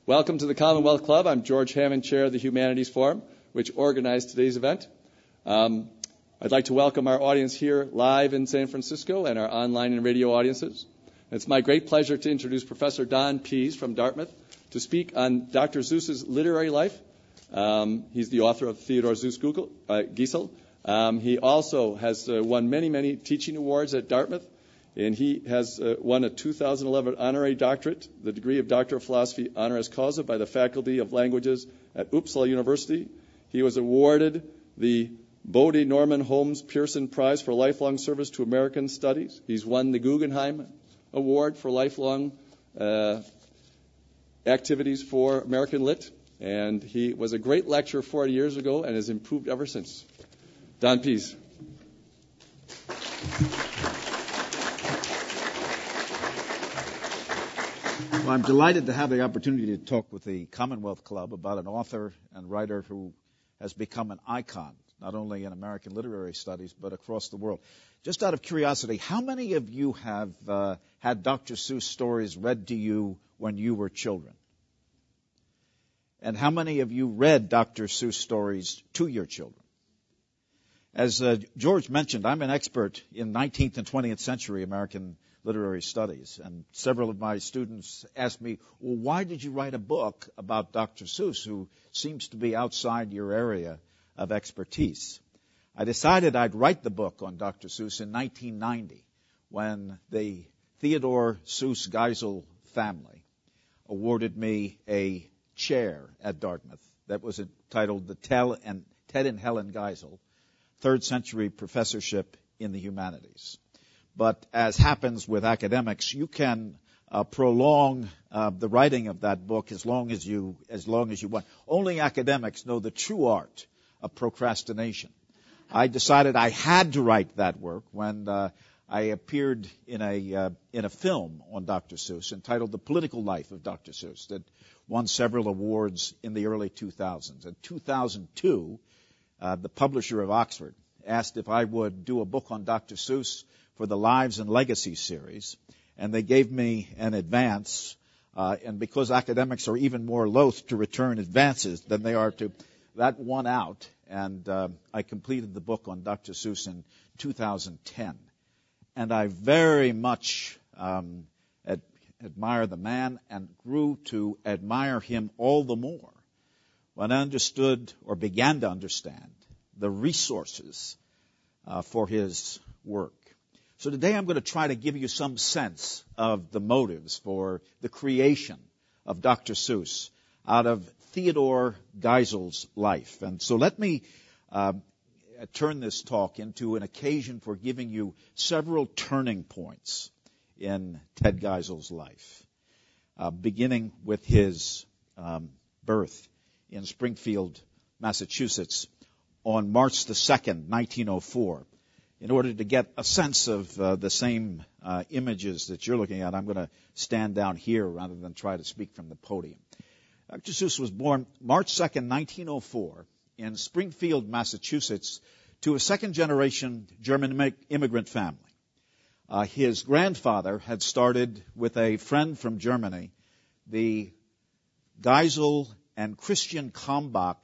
Welcome to the Commonwealth Club. I'm George Hammond, Chair of the Humanities Forum, which organized today's event. I'd like to welcome our audience here live in San Francisco and our online and radio audiences. It's my great pleasure to introduce Professor Don Pease from Dartmouth to speak on Dr. Seuss's literary life. He's the author of Theodore Seuss Geisel. He also has won many teaching awards at Dartmouth, and he has won a 2011 honorary doctorate, the degree of Doctor of Philosophy honoris causa by the Faculty of Languages at Uppsala University. He was awarded the Bodie Norman Holmes Pearson Prize for lifelong service to American studies. He's won the Guggenheim Award for lifelong activities for American Lit, and he was a great lecturer 40 years ago and has improved ever since. Don Pease. Well, I'm delighted to have the opportunity to talk with the Commonwealth Club about an author and writer who has become an icon, not only in American literary studies, but across the world. Just out of curiosity, how many of you have had Dr. Seuss stories read to you when you were children? And how many of you read Dr. Seuss stories to your children? As George mentioned, I'm an expert in 19th and 20th century American literary studies, and several of my students asked me, well, why did you write a book about Dr. Seuss, who seems to be outside your area of expertise? I decided I'd write the book on Dr. Seuss in 1990 when the Theodore Seuss Geisel family awarded me a chair at Dartmouth that was entitled the Ted and Helen Geisel Third Century Professorship in the Humanities. But as happens with academics, you can prolong the writing of that book as long as you want. Only academics know the true art of procrastination. I decided I had to write that work when I appeared in a film on Dr. Seuss entitled The Political Life of Dr. Seuss that won several awards in the early 2000s. In 2002, the publisher of Oxford asked if I would do a book on Dr. Seuss for the Lives and Legacy series, and they gave me an advance, and because academics are even more loath to return advances than they are to, that won out, and I completed the book on Dr. Seuss in 2010. And I very much admire the man and grew to admire him all the more when I understood or began to understand the resources for his work. So today I'm going to try to give you some sense of the motives for the creation of Dr. Seuss out of Theodore Geisel's life. And so let me turn this talk into an occasion for giving you several turning points in Ted Geisel's life, beginning with his birth in Springfield, Massachusetts on March the 2nd, 1904. In order to get a sense of the same images that you're looking at, I'm going to stand down here rather than try to speak from the podium. Dr. Seuss was born March 2nd, 1904, in Springfield, Massachusetts, to a second-generation German immigrant family. His grandfather had started with a friend from Germany, the Geisel and Christian Kambach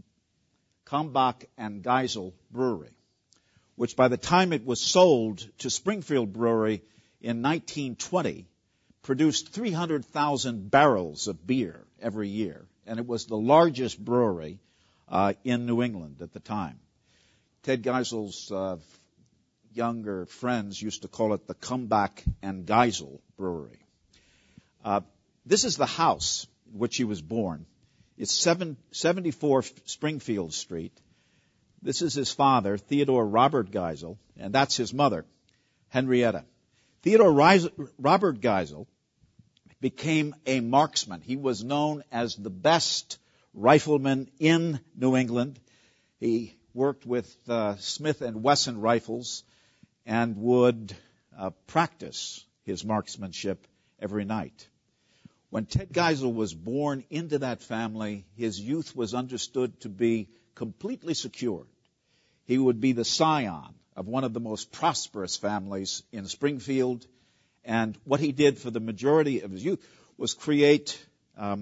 and Geisel Brewery, which by the time it was sold to Springfield Brewery in 1920, produced 300,000 barrels of beer every year. And it was the largest brewery in New England at the time. Ted Geisel's younger friends used to call it the Kambach and Geisel Brewery. This is the house in which he was born. It's 74 Springfield Street. This is his father, Theodore Robert Geisel, and that's his mother, Henrietta. Theodore Robert Geisel became a marksman. He was known as the best rifleman in New England. He worked with Smith & Wesson rifles and would practice his marksmanship every night. When Ted Geisel was born into that family, his youth was understood to be completely secured. He would be the scion of one of the most prosperous families in Springfield, and what he did for the majority of his youth was create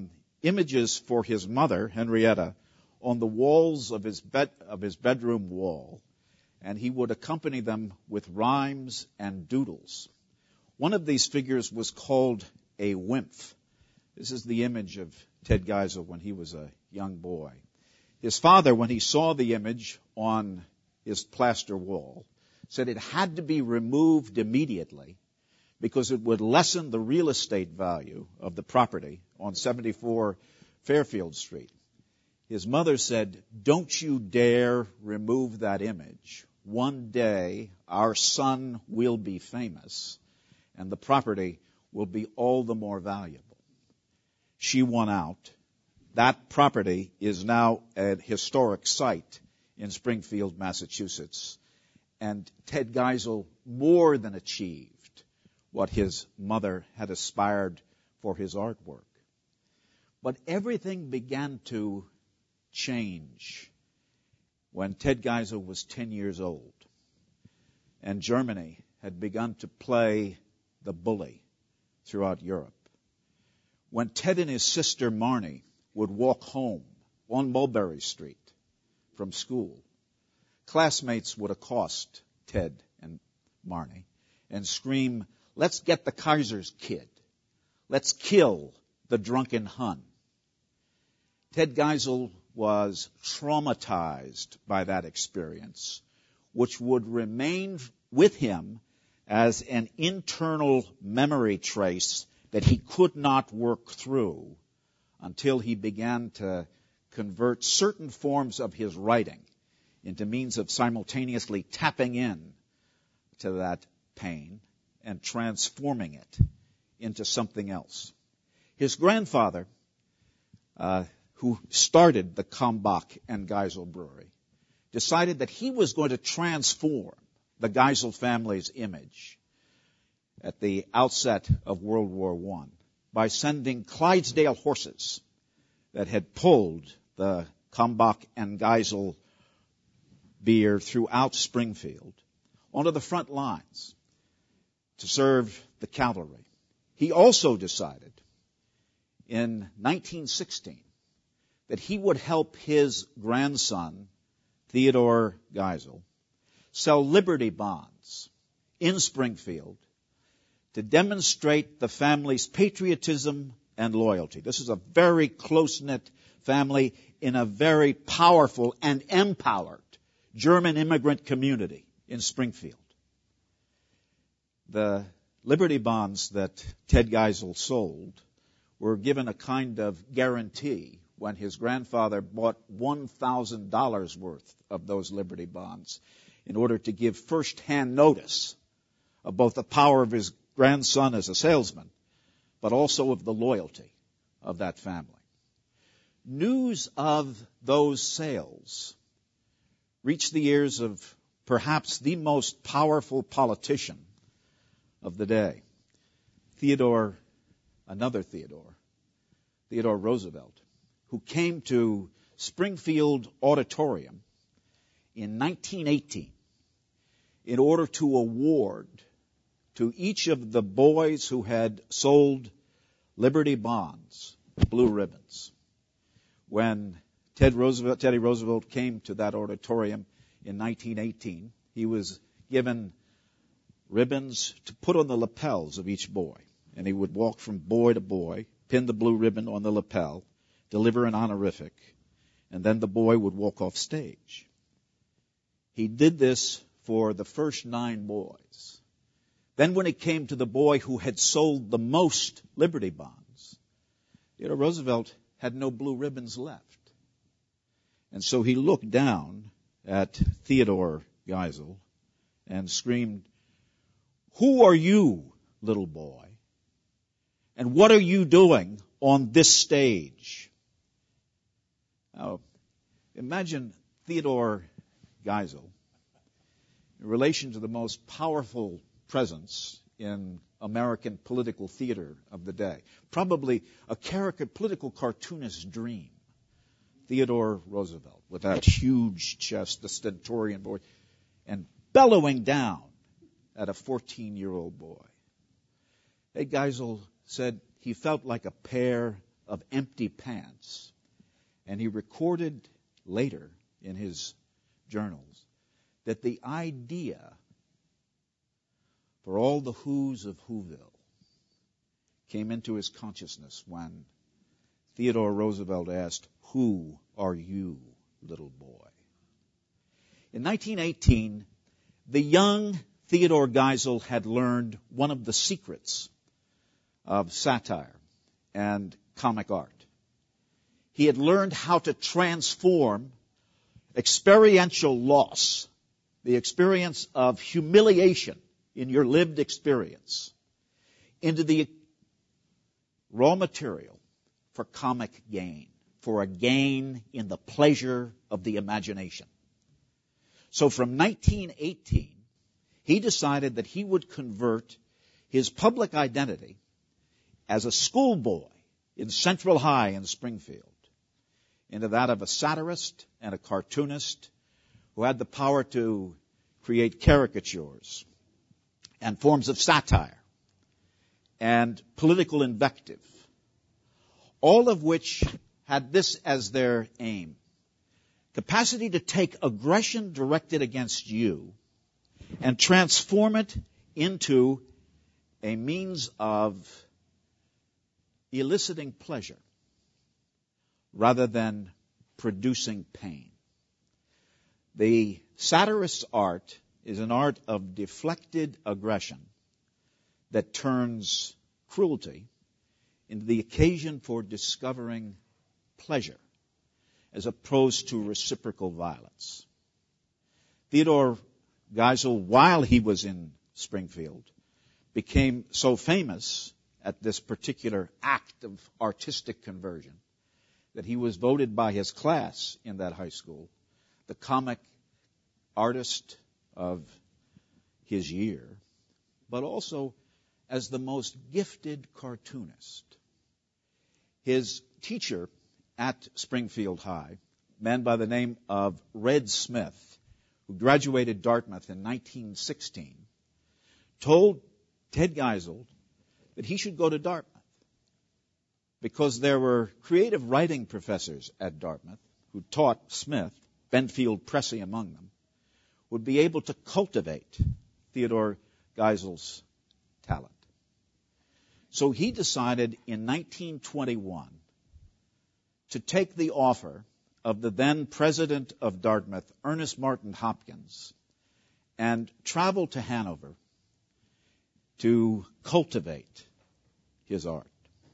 images for his mother, Henrietta, on the walls of his bedroom wall, and he would accompany them with rhymes and doodles. One of these figures was called a Wimpf. This is the image of Ted Geisel when he was a young boy. His father, when he saw the image on his plaster wall, said it had to be removed immediately because it would lessen the real estate value of the property on 74 Fairfield Street. His mother said, "Don't you dare remove that image. One day our son will be famous and the property will be all the more valuable." She won out. That property is now a historic site in Springfield, Massachusetts. And Ted Geisel more than achieved what his mother had aspired for his artwork. But everything began to change when Ted Geisel was 10 years old and Germany had begun to play the bully throughout Europe. When Ted and his sister Marnie would walk home on Mulberry Street from school, classmates would accost Ted and Marnie and scream, "Let's get the Kaiser's kid. Let's kill the drunken Hun." Ted Geisel was traumatized by that experience, which would remain with him as an internal memory trace that he could not work through until he began to convert certain forms of his writing into means of simultaneously tapping in to that pain and transforming it into something else. His grandfather, who started the Kalmbach and Geisel Brewery, decided that he was going to transform the Geisel family's image at the outset of World War I by sending Clydesdale horses that had pulled the Kalmbach and Geisel beer throughout Springfield onto the front lines to serve the cavalry. He also decided in 1916 that he would help his grandson, Theodore Geisel, sell Liberty bonds in Springfield to demonstrate the family's patriotism and loyalty. This is a very close-knit family in a very powerful and empowered German immigrant community in Springfield. The Liberty bonds that Ted Geisel sold were given a kind of guarantee when his grandfather bought $1,000 worth of those Liberty bonds in order to give first-hand notice of both the power of his grandson as a salesman, but also of the loyalty of that family. News of those sales reached the ears of perhaps the most powerful politician of the day, Theodore Roosevelt, who came to Springfield Auditorium in 1918 in order to award to each of the boys who had sold Liberty bonds blue ribbons. When Teddy Roosevelt came to that auditorium in 1918, he was given ribbons to put on the lapels of each boy. And he would walk from boy to boy, pin the blue ribbon on the lapel, deliver an honorific, and then the boy would walk off stage. He did this for the first 9 boys. Then when it came to the boy who had sold the most Liberty bonds, Theodore Roosevelt had no blue ribbons left. And so he looked down at Theodore Geisel and screamed, "Who are you, little boy? And what are you doing on this stage?" Now, imagine Theodore Geisel in relation to the most powerful presence in American political theater of the day. Probably a political cartoonist's dream. Theodore Roosevelt with that huge chest, the stentorian voice, and bellowing down at a 14-year-old boy. Ed Geisel said he felt like a pair of empty pants. And he recorded later in his journals that the idea for all the Who's of Whoville came into his consciousness when Theodore Roosevelt asked, "Who are you, little boy?" In 1918, the young Theodore Geisel had learned one of the secrets of satire and comic art. He had learned how to transform experiential loss, the experience of humiliation in your lived experience, into the raw material for comic gain, for a gain in the pleasure of the imagination. So from 1918, he decided that he would convert his public identity as a schoolboy in Central High in Springfield into that of a satirist and a cartoonist who had the power to create caricatures and forms of satire and political invective, all of which had this as their aim: capacity to take aggression directed against you and transform it into a means of eliciting pleasure rather than producing pain. The satirist's art is an art of deflected aggression that turns cruelty into the occasion for discovering pleasure as opposed to reciprocal violence. Theodore Geisel, while he was in Springfield, became so famous at this particular act of artistic conversion that he was voted by his class in that high school the comic artist of his year, but also as the most gifted cartoonist. His teacher at Springfield High, a man by the name of Red Smith, who graduated Dartmouth in 1916, told Ted Geisel that he should go to Dartmouth because there were creative writing professors at Dartmouth who taught Smith, Benfield Pressey among them, would be able to cultivate Theodore Geisel's talent. So he decided in 1921 to take the offer of the then president of Dartmouth, Ernest Martin Hopkins, and travel to Hanover to cultivate his art.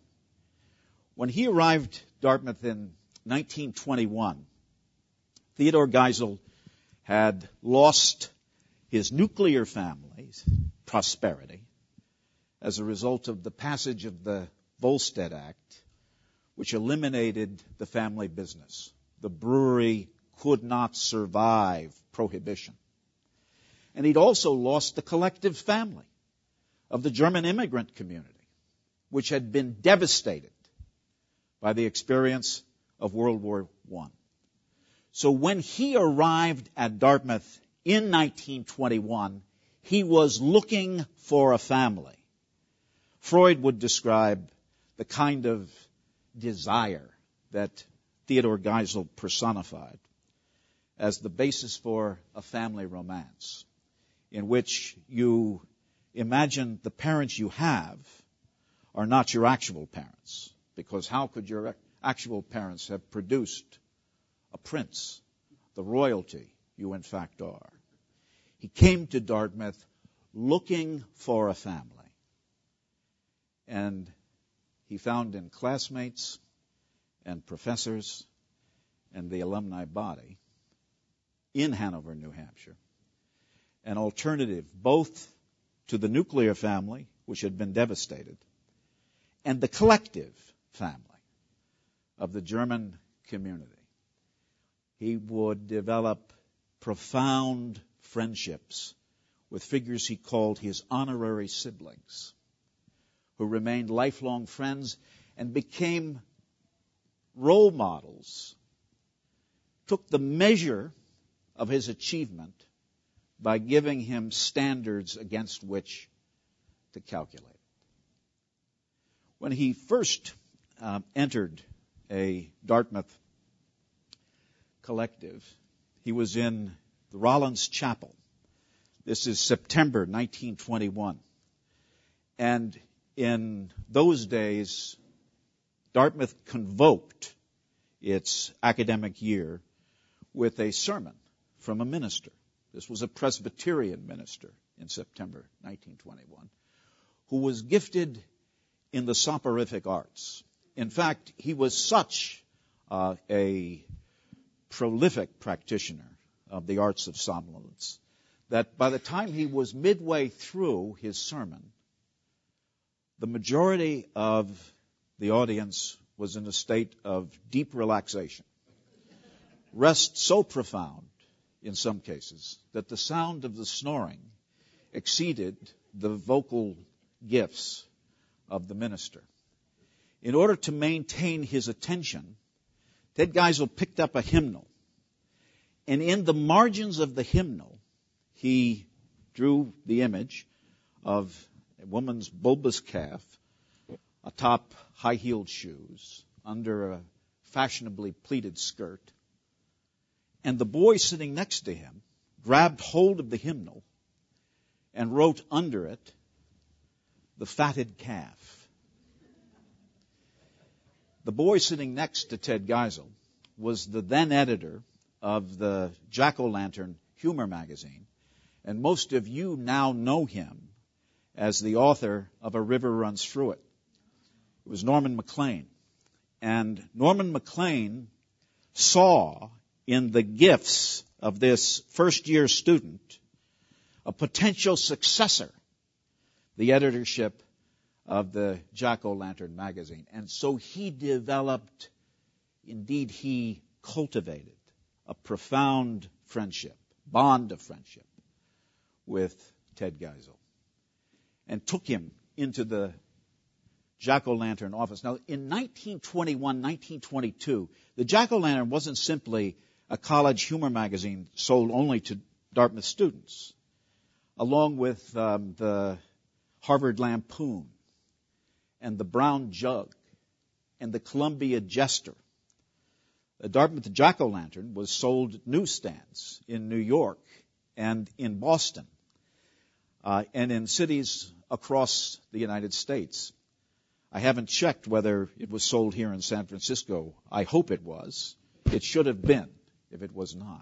When he arrived Dartmouth in 1921, Theodore Geisel had lost his nuclear family's prosperity as a result of the passage of the Volstead Act, which eliminated the family business. The brewery could not survive prohibition. And he'd also lost the collective family of the German immigrant community, which had been devastated by the experience of World War I. So when he arrived at Dartmouth in 1921, he was looking for a family. Freud would describe the kind of desire that Theodore Geisel personified as the basis for a family romance, in which you imagine the parents you have are not your actual parents, because how could your actual parents have produced a prince, the royalty you in fact are? He came to Dartmouth looking for a family, and he found in classmates and professors and the alumni body in Hanover, New Hampshire, an alternative both to the nuclear family, which had been devastated, and the collective family of the German community. He would develop profound friendships with figures he called his honorary siblings, who remained lifelong friends and became role models, took the measure of his achievement by giving him standards against which to calculate. When he first entered a Dartmouth collective, he was in the Rollins Chapel. This is September 1921. And in those days, Dartmouth convoked its academic year with a sermon from a minister. This was a Presbyterian minister in September 1921, who was gifted in the soporific arts. In fact, he was such a prolific practitioner of the arts of somnolence that by the time he was midway through his sermon, the majority of the audience was in a state of deep relaxation. Rest so profound, in some cases, that the sound of the snoring exceeded the vocal gifts of the minister. In order to maintain his attention, Ted Geisel picked up a hymnal, and in the margins of the hymnal, he drew the image of a woman's bulbous calf atop high-heeled shoes under a fashionably pleated skirt. And the boy sitting next to him grabbed hold of the hymnal and wrote under it, "The fatted calf." The boy sitting next to Ted Geisel was the then editor of the Jack-O-Lantern humor magazine, and most of you now know him as the author of A River Runs Through It. It was Norman Maclean. And Norman Maclean saw in the gifts of this first-year student a potential successor, the editorship of the Jack-O-Lantern magazine. And so he developed, indeed he cultivated, a profound friendship, bond of friendship with Ted Geisel, and took him into the Jack-O-Lantern office. Now, in 1921, 1922, the Jack-O-Lantern wasn't simply a college humor magazine sold only to Dartmouth students, along with the Harvard Lampoon and the Brown Jug and the Columbia Jester. The Dartmouth Jack-O-Lantern was sold at newsstands in New York and in Boston and in cities across the United States. I haven't checked whether it was sold here in San Francisco. I hope it was. It should have been if it was not.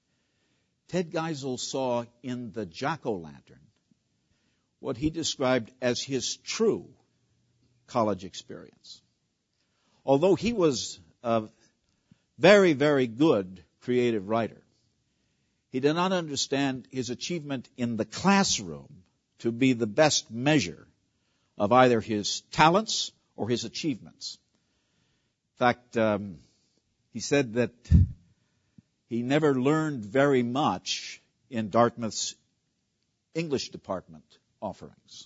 Ted Geisel saw in the Jack-O-Lantern what he described as his true college experience. Although he was a very, very good creative writer, he did not understand his achievement in the classroom to be the best measure of either his talents or his achievements. In fact, he said that he never learned very much in Dartmouth's English department offerings,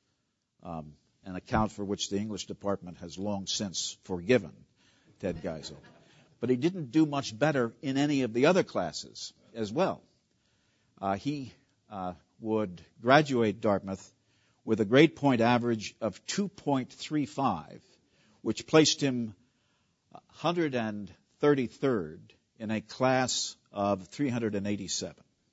an account for which the English department has long since forgiven Ted Geisel. But he didn't do much better in any of the other classes as well. He would graduate Dartmouth with a grade point average of 2.35, which placed him 133rd in a class of 387.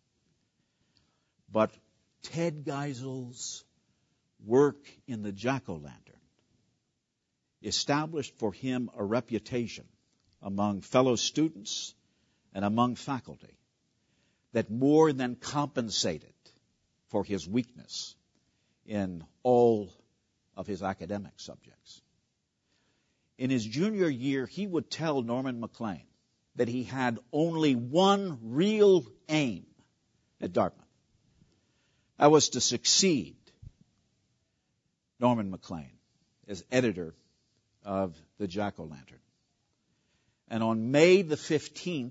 But Ted Geisel's work in the Jack-O-Lantern established for him a reputation among fellow students and among faculty that more than compensated for his weakness in all of his academic subjects. In his junior year, he would tell Norman Maclean that he had only one real aim at Dartmouth. That was to succeed Norman Maclean as editor of the Jack-O-Lantern. And on May the 15th,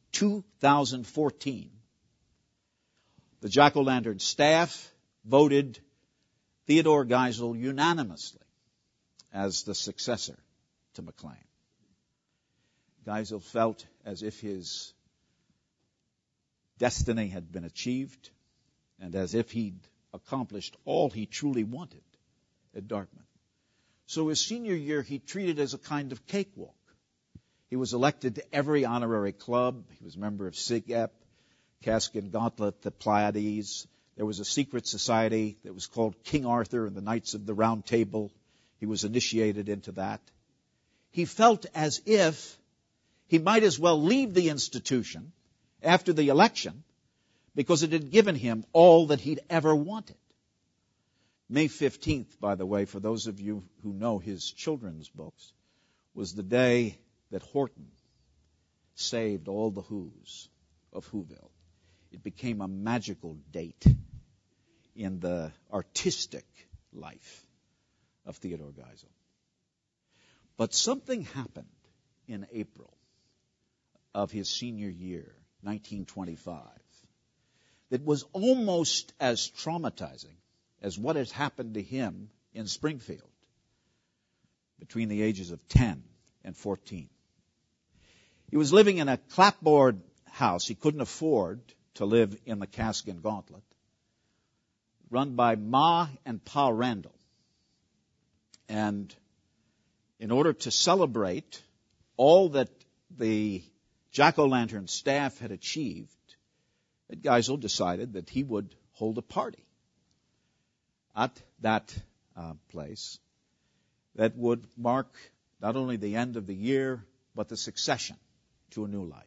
2014, the Jack-O-Lantern staff voted Theodore Geisel unanimously as the successor to Maclean. Geisel felt as if his destiny had been achieved and as if he'd accomplished all he truly wanted at Dartmouth. So his senior year, he treated as a kind of cakewalk. He was elected to every honorary club. He was a member of SIGEP, Cask and Gauntlet, the Pleiades. There was a secret society that was called King Arthur and the Knights of the Round Table. He was initiated into that. He felt as if he might as well leave the institution after the election because it had given him all that he'd ever wanted. May 15th, by the way, for those of you who know his children's books, was the day that Horton saved all the Whos of Whoville. It became a magical date in the artistic life of Theodore Geisel. But something happened in April of his senior year, 1925, that was almost as traumatizing as what had happened to him in Springfield between the ages of 10 and 14. He was living in a clapboard house. He couldn't afford to live in the Cask and Gauntlet, run by Ma and Pa Randall. And in order to celebrate all that the Jack-O-Lantern staff had achieved, Geisel decided that he would hold a party at that place that would mark not only the end of the year, but the succession to a new life.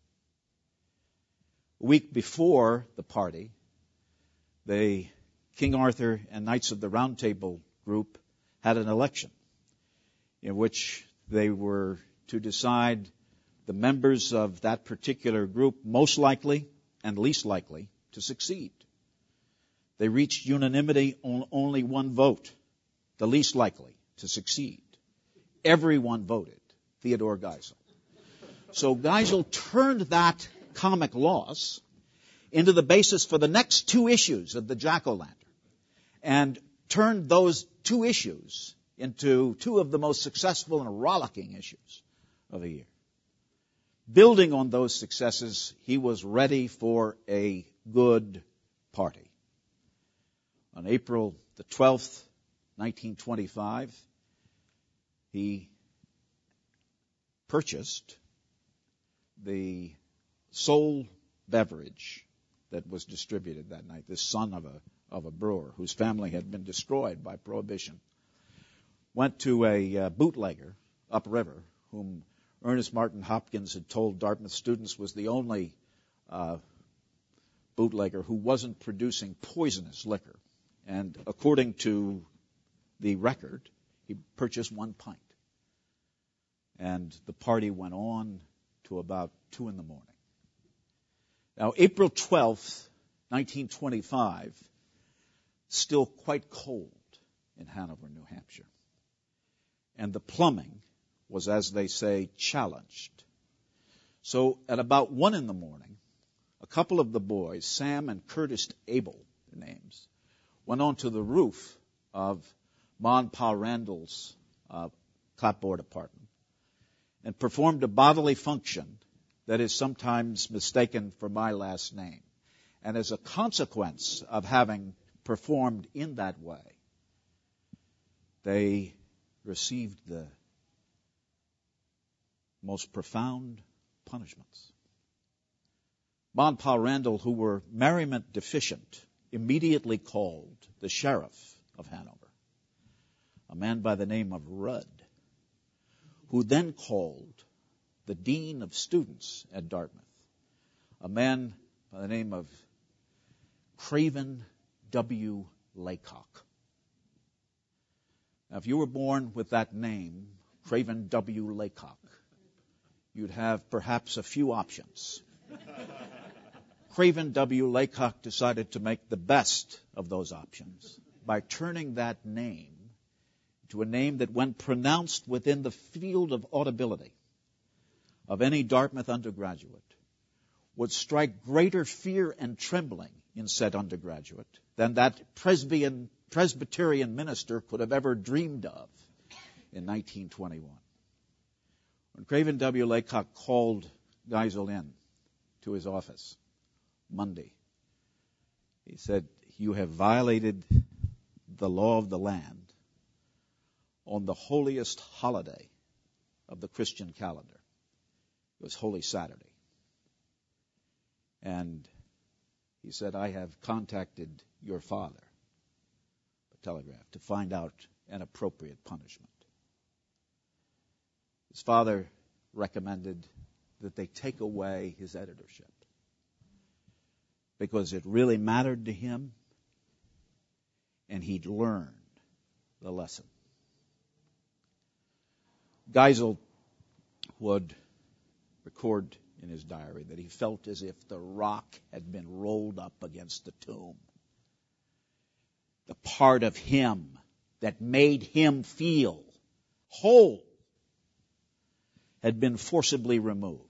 A week before the party, the King Arthur and Knights of the Round Table group had an election in which they were to decide the members of that particular group most likely and least likely to succeed. They reached unanimity on only one vote, the least likely to succeed. Everyone voted Theodore Geisel. So Geisel turned that comic loss into the basis for the next two issues of the Jack-O-Lantern and turned those two issues into two of the most successful and rollicking issues of the year. Building on those successes, he was ready for a good party. On April the 12th, 1925, he purchased the sole beverage that was distributed that night, this son of a brewer whose family had been destroyed by Prohibition. Went to a bootlegger upriver whom Ernest Martin Hopkins had told Dartmouth students was the only bootlegger who wasn't producing poisonous liquor. And according to the record, he purchased 1 pint. And the party went on to about 2 in the morning. Now, April 12th, 1925, still quite cold in Hanover, New Hampshire. And the plumbing was, as they say, challenged. So at about 1 in the morning, a couple of the boys, Sam and Curtis Abel, their names, went onto the roof of Ma and Pa Randall's clapboard apartment and performed a bodily function that is sometimes mistaken for my last name. And as a consequence of having performed in that way, they received the most profound punishments. Ma and Pa Randall, who were merriment deficient, immediately called the sheriff of Hanover, a man by the name of Rudd, who then called the dean of students at Dartmouth, a man by the name of Craven W. Laycock. Now, if you were born with that name, Craven W. Laycock, you'd have perhaps a few options. Craven W. Laycock decided to make the best of those options by turning that name to a name that, when pronounced within the field of audibility of any Dartmouth undergraduate, would strike greater fear and trembling in said undergraduate than that Presbyterian minister could have ever dreamed of in 1921. When Craven W. Laycock called Geisel in to his office Monday, he said, "You have violated the law of the land. on the holiest holiday of the Christian calendar. It was Holy Saturday. And he said, I have contacted your father, by telegraph, to find out an appropriate punishment. His father recommended that they take away his editorship because it really mattered to him and he'd learned the lesson. Geisel would record in his diary that he felt as if the rock had been rolled up against the tomb. The part of him that made him feel whole had been forcibly removed.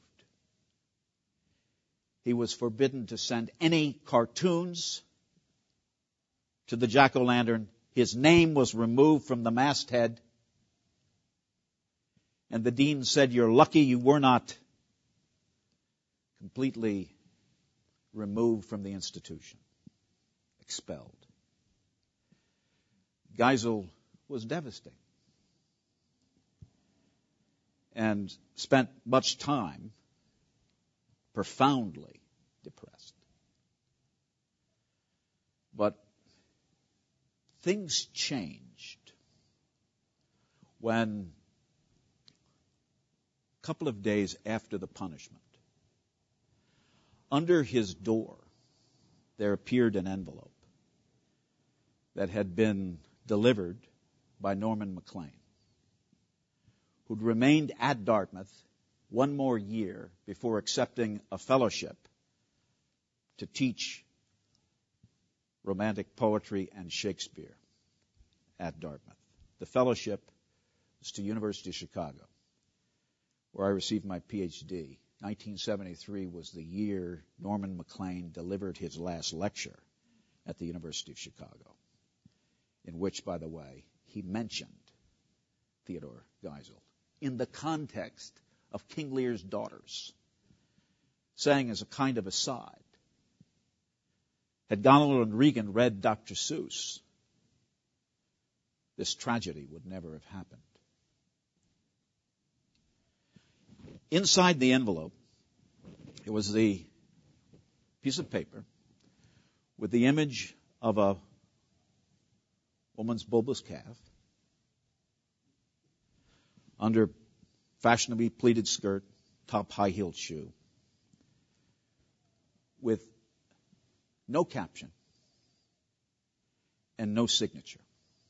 He was forbidden to send any cartoons to the jack-o'-lantern. His name was removed from the masthead. And the dean said, you're lucky you were not completely removed from the institution, expelled. Geisel was devastated and spent much time profoundly depressed. But things changed when, a couple of days after the punishment, under his door there appeared an envelope that had been delivered by Norman Maclean, who'd remained at Dartmouth one more year before accepting a fellowship to teach Romantic poetry and Shakespeare at Dartmouth. The fellowship was to University of Chicago, where I received my PhD. 1973 was the year Norman Maclean delivered his last lecture at the University of Chicago, in which, by the way, he mentioned Theodore Geisel in the context of King Lear's daughters, saying as a kind of aside, had Donald and Regan read Dr. Seuss, this tragedy would never have happened. Inside the envelope, it was the piece of paper with the image of a woman's bulbous calf under fashionably pleated skirt, top high-heeled shoe, with no caption and no signature.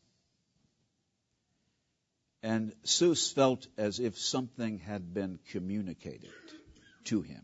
And Seuss felt as if something had been communicated to him.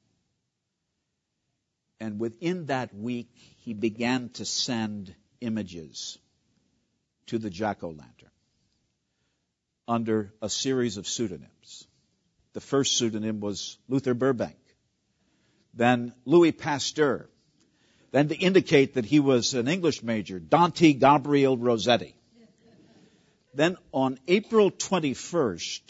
And within that week, he began to send images to the jack-o'-lantern under a series of pseudonyms. The first pseudonym was Luther Burbank, then Louis Pasteur, then to indicate that he was an English major, Dante Gabriel Rossetti. Then on April 21st,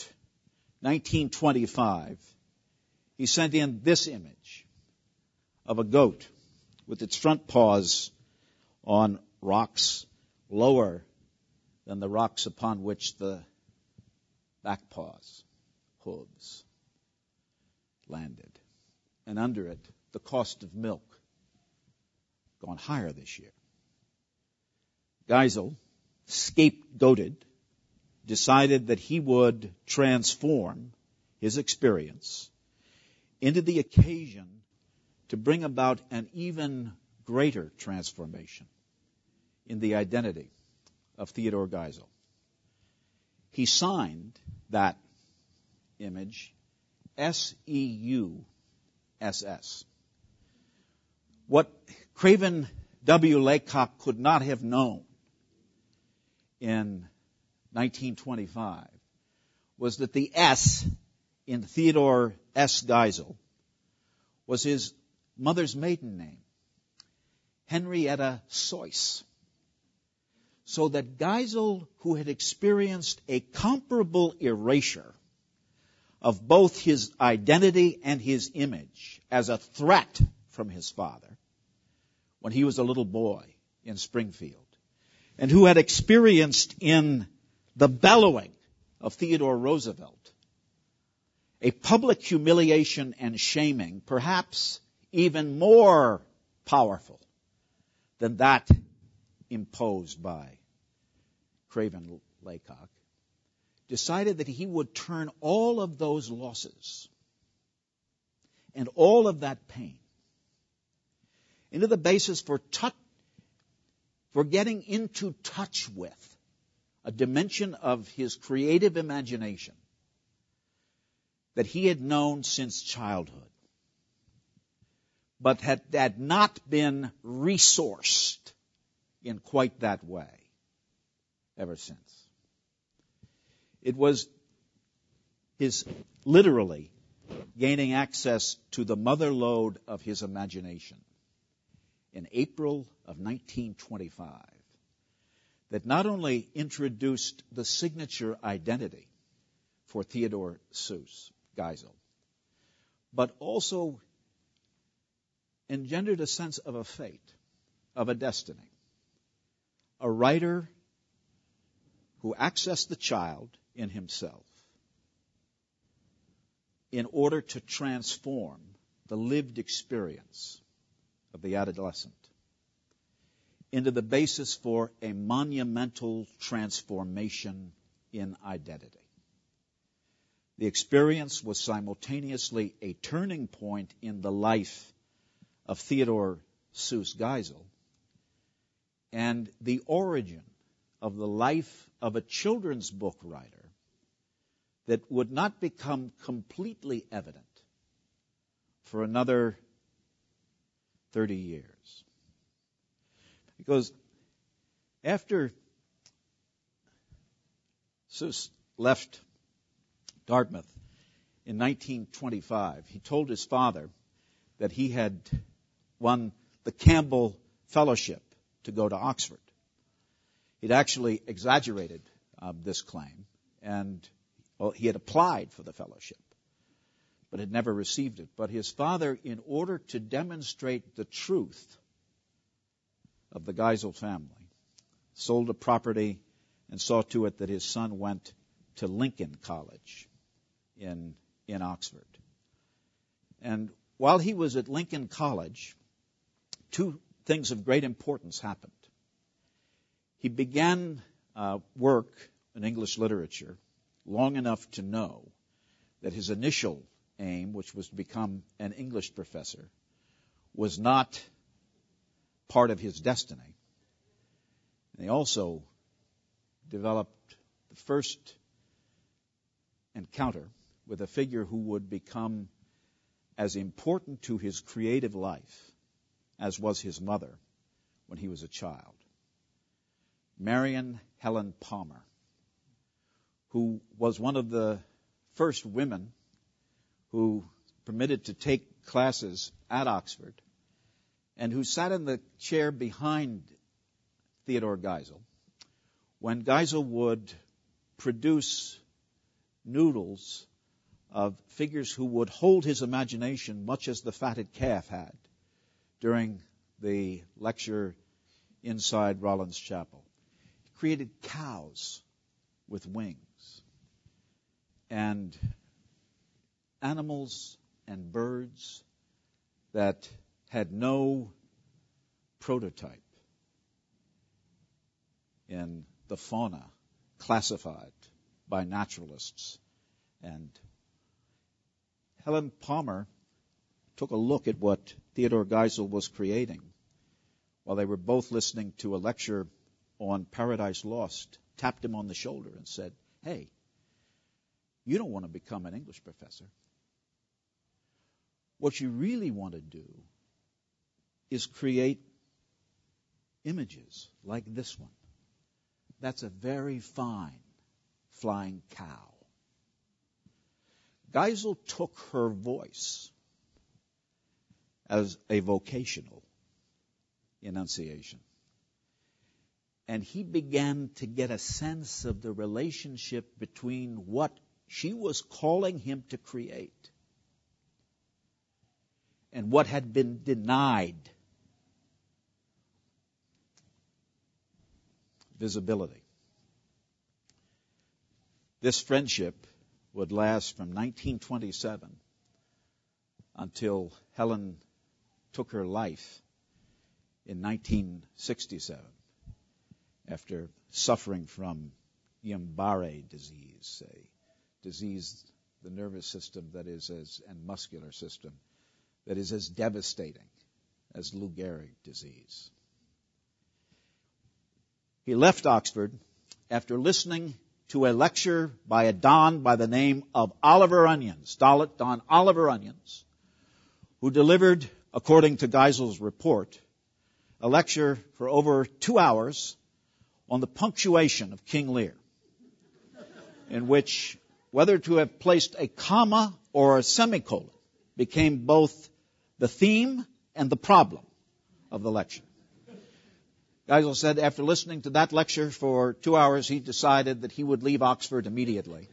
1925, he sent in this image of a goat with its front paws on rocks lower than the rocks upon which the back paws, hooves, landed. And under it, the cost of milk gone higher this year. Geisel, scapegoated, decided that he would transform his experience into the occasion to bring about an even greater transformation in the identity of Theodore Geisel. He signed that image S-E-U-S-S. What Craven W. Laycock could not have known in 1925 was that the S in Theodore S. Geisel was his mother's maiden name, Henrietta Seuss. So that Geisel, who had experienced a comparable erasure of both his identity and his image as a threat from his father when he was a little boy in Springfield, and who had experienced in the bellowing of Theodore Roosevelt, a public humiliation and shaming, perhaps even more powerful than that imposed by Craven Laycock, decided that he would turn all of those losses and all of that pain into the basis for getting into touch with a dimension of his creative imagination that he had known since childhood, but had not been resourced in quite that way ever since. It was his literally gaining access to the mother lode of his imagination in April of 1925 that not only introduced the signature identity for Theodore Seuss, Geisel, but also engendered a sense of a fate, of a destiny. A writer who accessed the child in himself in order to transform the lived experience of the adolescent into the basis for a monumental transformation in identity. The experience was simultaneously a turning point in the life of Theodore Seuss Geisel and the origin of the life of a children's book writer that would not become completely evident for another 30 years. Because after Seuss left Dartmouth in 1925, he told his father that he had won the Campbell Fellowship to go to Oxford. He'd actually exaggerated this claim, and he had applied for the fellowship, but had never received it. But his father, in order to demonstrate the truth of the Geisel family, sold a property and saw to it that his son went to Lincoln College in Oxford. And while he was at Lincoln College, two things of great importance happened. He began work in English literature long enough to know that his initial aim, which was to become an English professor, was not part of his destiny. And he also developed the first encounter with a figure who would become as important to his creative life as was his mother when he was a child. Marion Helen Palmer, who was one of the first women who permitted to take classes at Oxford, and who sat in the chair behind Theodore Geisel when Geisel would produce noodles of figures who would hold his imagination much as the fatted calf had during the lecture inside Rollins Chapel. He created cows with wings and animals and birds that had no prototype in the fauna classified by naturalists. And Helen Palmer took a look at what Theodore Geisel was creating while they were both listening to a lecture on Paradise Lost, tapped him on the shoulder and said, "Hey, you don't want to become an English professor. What you really want to do is create images like this one. That's a very fine flying cow." Geisel took her voice as a vocational enunciation. And he began to get a sense of the relationship between what she was calling him to create and what had been denied visibility. This friendship would last from 1927 until Helen took her life in 1967 after suffering from Guillain-Barré disease, a disease, the nervous system that is and muscular system that is as devastating as Lou Gehrig disease. He left Oxford after listening to a lecture by a Don by the name of Oliver Onions, Don Oliver Onions, who delivered, according to Geisel's report, a lecture for over 2 hours on the punctuation of King Lear, in which whether to have placed a comma or a semicolon became both the theme and the problem of the lecture. Geisel said after listening to that lecture for 2 hours, he decided that he would leave Oxford immediately.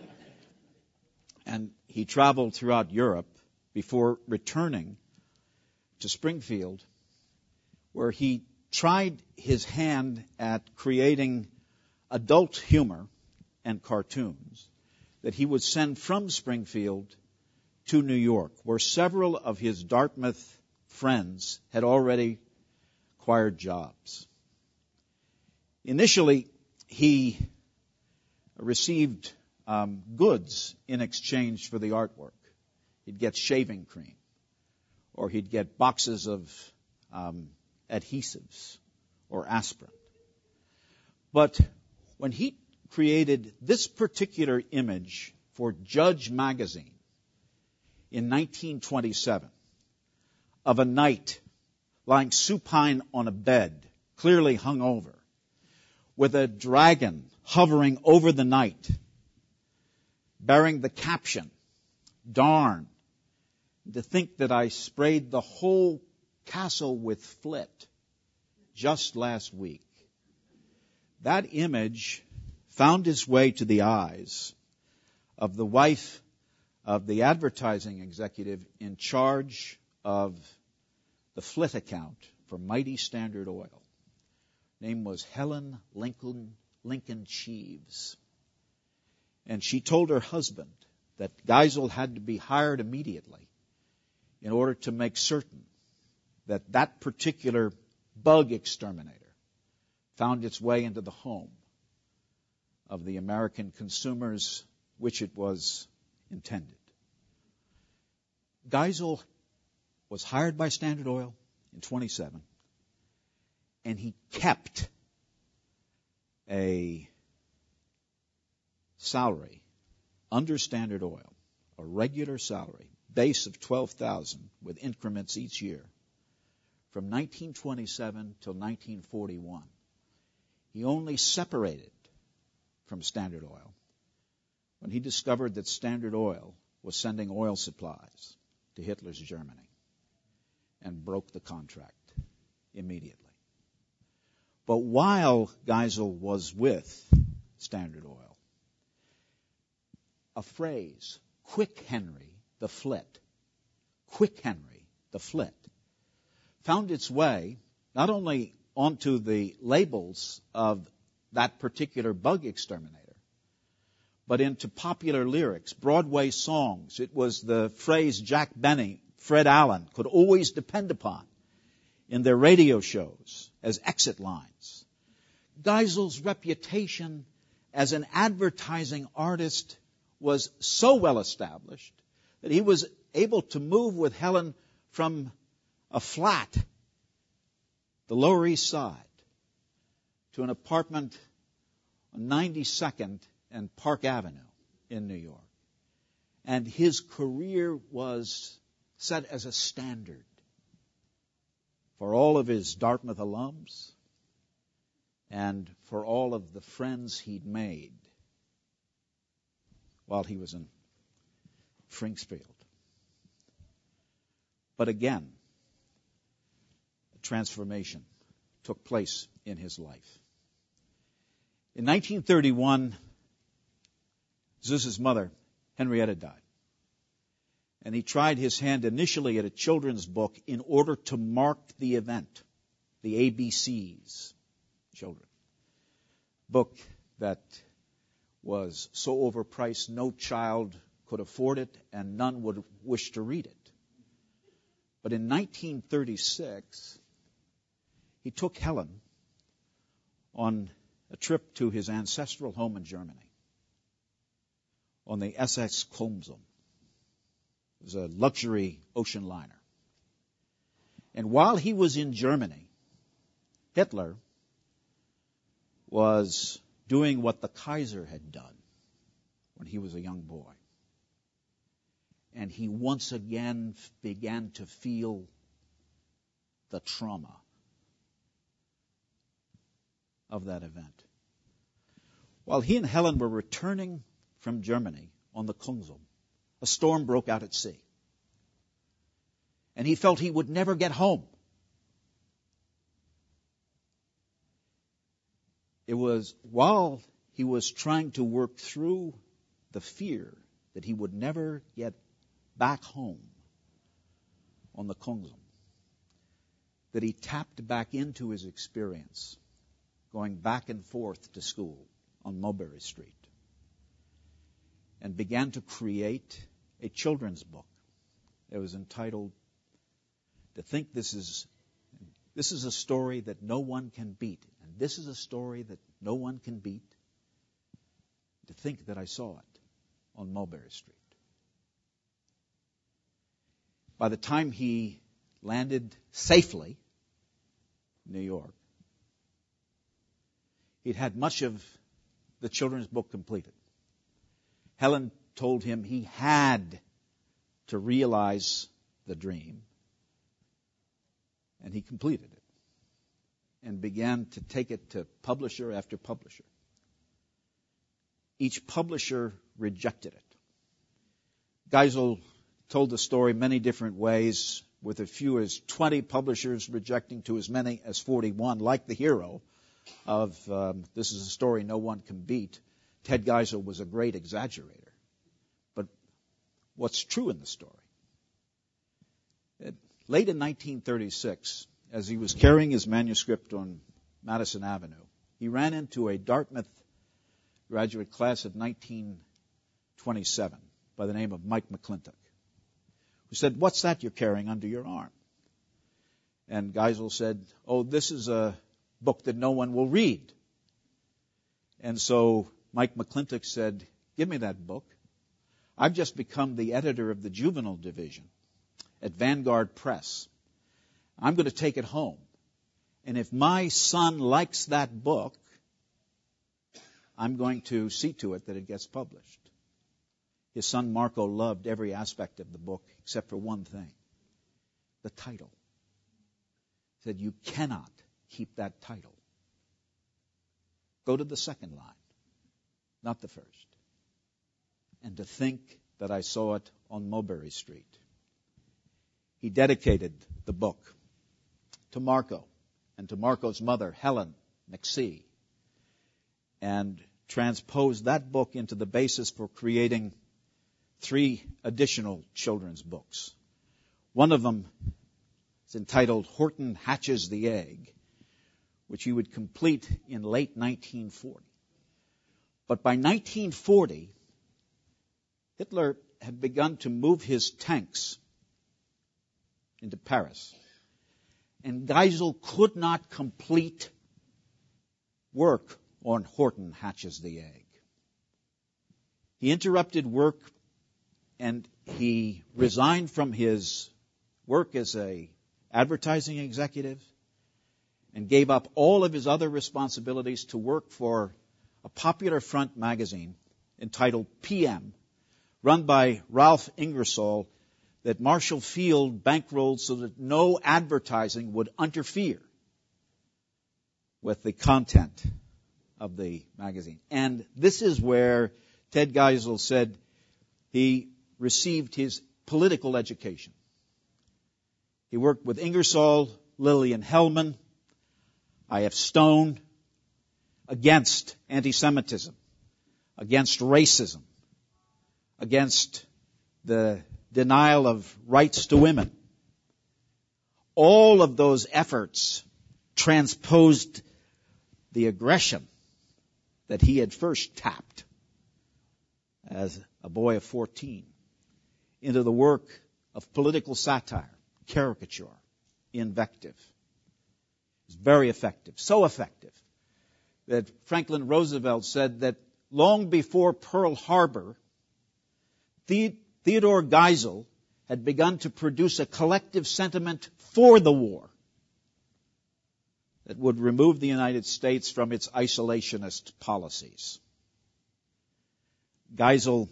And he traveled throughout Europe before returning to Springfield, where he tried his hand at creating adult humor and cartoons that he would send from Springfield to New York, where several of his Dartmouth friends had already acquired jobs. Initially, he received goods in exchange for the artwork. He'd get shaving cream, or he'd get boxes of adhesives or aspirin. But when he created this particular image for Judge magazine in 1927 of a knight lying supine on a bed, clearly hungover, with a dragon hovering over the knight, bearing the caption, "Darn, to think that I sprayed the whole castle with flit just last week." That image found its way to the eyes of the wife of the advertising executive in charge of the flit account for Mighty Standard Oil. Her name was Helen Lincoln Cheeves. And she told her husband that Geisel had to be hired immediately in order to make certain that that particular bug exterminator found its way into the home of the American consumers which it was intended. Geisel was hired by Standard Oil in 27, and he kept a salary under Standard Oil, a regular salary, base of $12,000 with increments each year, from 1927 till 1941. He only separated from Standard Oil when he discovered that Standard Oil was sending oil supplies to Hitler's Germany, and broke the contract immediately. But while Geisel was with Standard Oil, a phrase, Quick Henry the Flit, found its way not only onto the labels of that particular bug exterminator, but into popular lyrics, Broadway songs. It was the phrase Jack Benny, Fred Allen could always depend upon in their radio shows as exit lines. Geisel's reputation as an advertising artist was so well established that he was able to move with Helen from a flat, the Lower East Side, to an apartment on 92nd and Park Avenue in New York. And his career was set as a standard for all of his Dartmouth alums and for all of the friends he'd made while he was in Springfield. But again, a transformation took place in his life. In 1931, Zeus's mother, Henrietta, died. And he tried his hand initially at a children's book in order to mark the event, the ABCs, children. Book that was so overpriced no child could afford it and none would wish to read it. But in 1936, he took Helen on a trip to his ancestral home in Germany on the SS Konsum. It was a luxury ocean liner. And while he was in Germany, Hitler was doing what the Kaiser had done when he was a young boy. And he once again began to feel the trauma of that event. While he and Helen were returning from Germany on the Konsum, a storm broke out at sea. And he felt he would never get home. It was while he was trying to work through the fear that he would never get back home on the Konsum that he tapped back into his experience going back and forth to school on Mulberry Street and began to create a children's book. It was entitled, "To Think This is a Story That No One Can Beat, and this is a story that no one can beat. To think that I saw it on Mulberry Street." By the time he landed safely in New York, he'd had much of the children's book completed. Helen told him he had to realize the dream, and he completed it and began to take it to publisher after publisher. Each publisher rejected it. Geisel told the story many different ways, with as few as 20 publishers rejecting to as many as 41, like the hero of This Is a Story No One Can Beat. Ted Geisel was a great exaggerator. But what's true in the story? Late in 1936, as he was carrying his manuscript on Madison Avenue, he ran into a Dartmouth graduate class of 1927 by the name of Mike McClintock, who said, "What's that you're carrying under your arm?" And Geisel said, "Oh, this is a book that no one will read." And so Mike McClintock said, "Give me that book. I've just become the editor of the juvenile division at Vanguard Press. I'm going to take it home. And if my son likes that book, I'm going to see to it that it gets published." His son Marco loved every aspect of the book except for one thing, the title. He said, "You cannot keep that title. Go to the second line, not the first. And to think that I saw it on Mulberry Street." He dedicated the book to Marco and to Marco's mother, Helen McSee, and transposed that book into the basis for creating 3 additional children's books. One of them is entitled Horton Hatches the Egg, which he would complete in late 1940. But by 1940, Hitler had begun to move his tanks into Paris. And Geisel could not complete work on Horton Hatches the Egg. He interrupted work and he resigned from his work as an advertising executive and gave up all of his other responsibilities to work for a popular front magazine entitled PM, run by Ralph Ingersoll, that Marshall Field bankrolled so that no advertising would interfere with the content of the magazine. And this is where Ted Geisel said he received his political education. He worked with Ingersoll, Lillian Hellman, I.F. Stone, against anti-Semitism, against racism, against the denial of rights to women. All of those efforts transposed the aggression that he had first tapped as a boy of 14 into the work of political satire, caricature, invective. It's very effective, so effective that Franklin Roosevelt said that long before Pearl Harbor, Theodore Geisel had begun to produce a collective sentiment for the war that would remove the United States from its isolationist policies. Geisel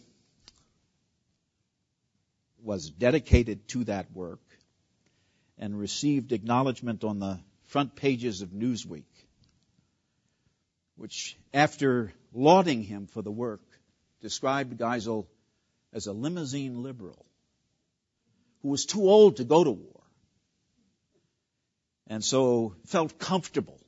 was dedicated to that work and received acknowledgement on the front pages of Newsweek, which, after lauding him for the work, described Geisel as a limousine liberal who was too old to go to war and so felt comfortable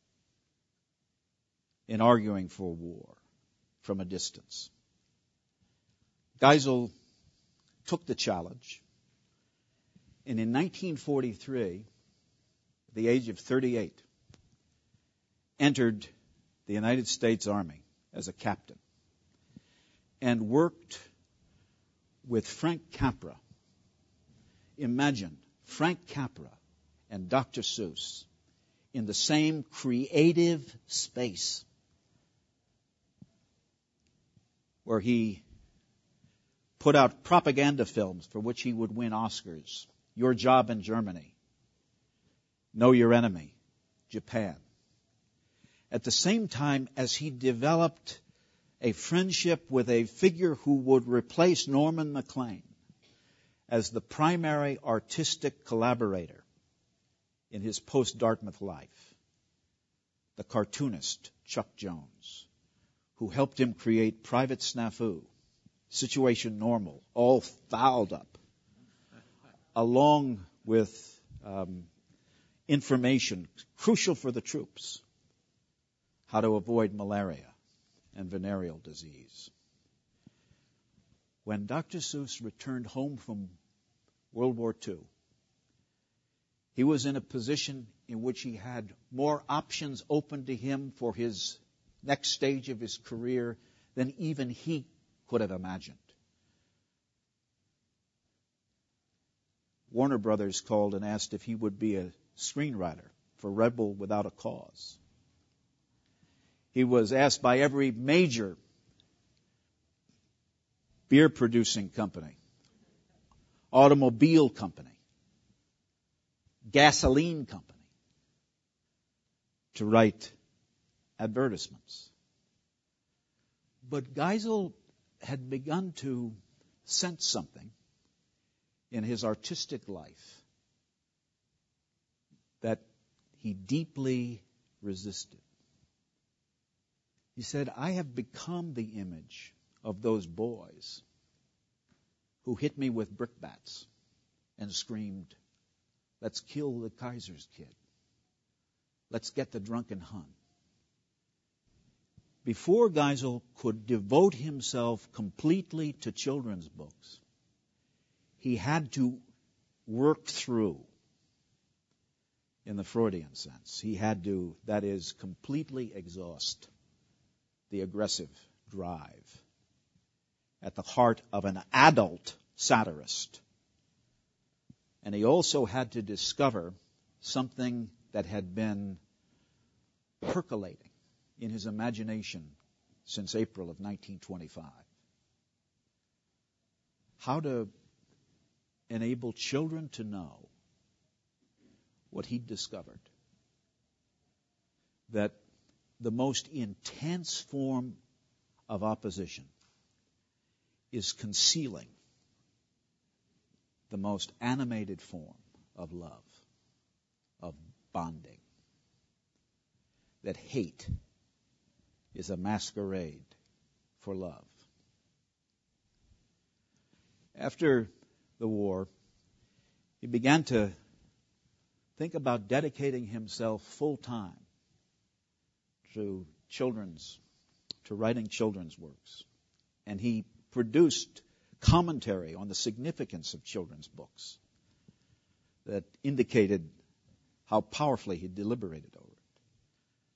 in arguing for war from a distance. Geisel took the challenge, and in 1943, at the age of 38, entered the United States Army as a captain and worked with Frank Capra. Imagine Frank Capra and Dr. Seuss in the same creative space where he put out propaganda films for which he would win Oscars. Your Job in Germany, Know Your Enemy, Japan. At the same time as he developed a friendship with a figure who would replace Norman MacLean as the primary artistic collaborator in his post-Dartmouth life, the cartoonist Chuck Jones, who helped him create Private Snafu, Situation Normal, all fouled up, along with information crucial for the troops, how to avoid malaria and venereal disease. When Dr. Seuss returned home from World War II, he was in a position in which he had more options open to him for his next stage of his career than even he could have imagined. Warner Brothers called and asked if he would be a screenwriter for Rebel Without a Cause. He was asked by every major beer-producing company, automobile company, gasoline company to write advertisements. But Geisel had begun to sense something in his artistic life that he deeply resisted. He said, I have become the image of those boys who hit me with brickbats and screamed, let's kill the Kaiser's kid. Let's get the drunken Hun. Before Geisel could devote himself completely to children's books, he had to work through, in the Freudian sense, he had to, that is, completely exhaust the aggressive drive at the heart of an adult satirist. And he also had to discover something that had been percolating in his imagination since April of 1925. How to enable children to know what he'd discovered, that the most intense form of opposition is concealing the most animated form of love, of bonding. That hate is a masquerade for love. After the war, he began to think about dedicating himself full-time to writing children's works. And he produced commentary on the significance of children's books that indicated how powerfully he deliberated over it.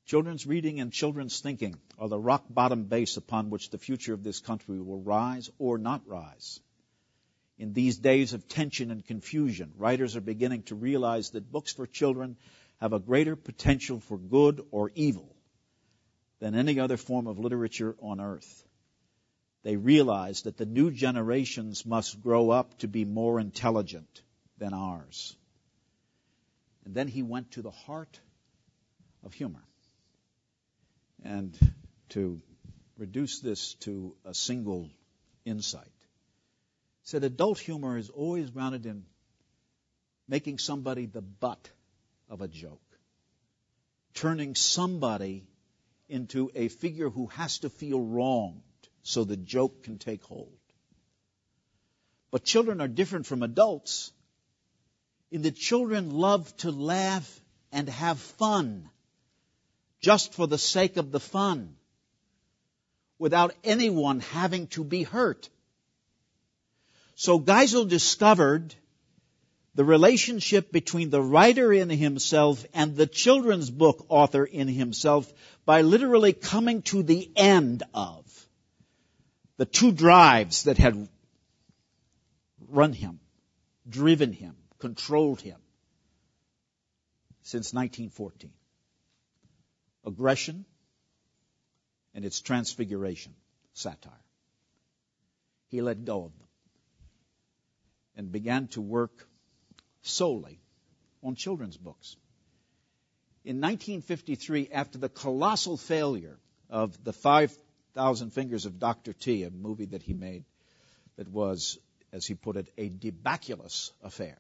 Children's reading and children's thinking are the rock-bottom base upon which the future of this country will rise or not rise. In these days of tension and confusion, writers are beginning to realize that books for children have a greater potential for good or evil than any other form of literature on earth. They realize that the new generations must grow up to be more intelligent than ours. And then he went to the heart of humor. And to reduce this to a single insight, said adult humor is always grounded in making somebody the butt of a joke, turning somebody into a figure who has to feel wronged so the joke can take hold. But children are different from adults in that children love to laugh and have fun just for the sake of the fun, without anyone having to be hurt. So Geisel discovered the relationship between the writer in himself and the children's book author in himself by literally coming to the end of the two drives that had run him, driven him, controlled him since 1914. Aggression and its transfiguration, satire. He let go of them and began to work solely on children's books. In 1953, after the colossal failure of the 5,000 Fingers of Dr. T, a movie that he made that was, as he put it, a debaculous affair,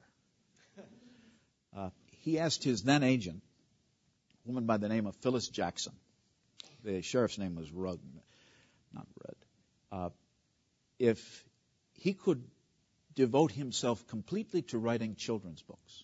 he asked his then agent, a woman by the name of Phyllis Jackson. The sheriff's name was Rudd, not Rudd. If he could devote himself completely to writing children's books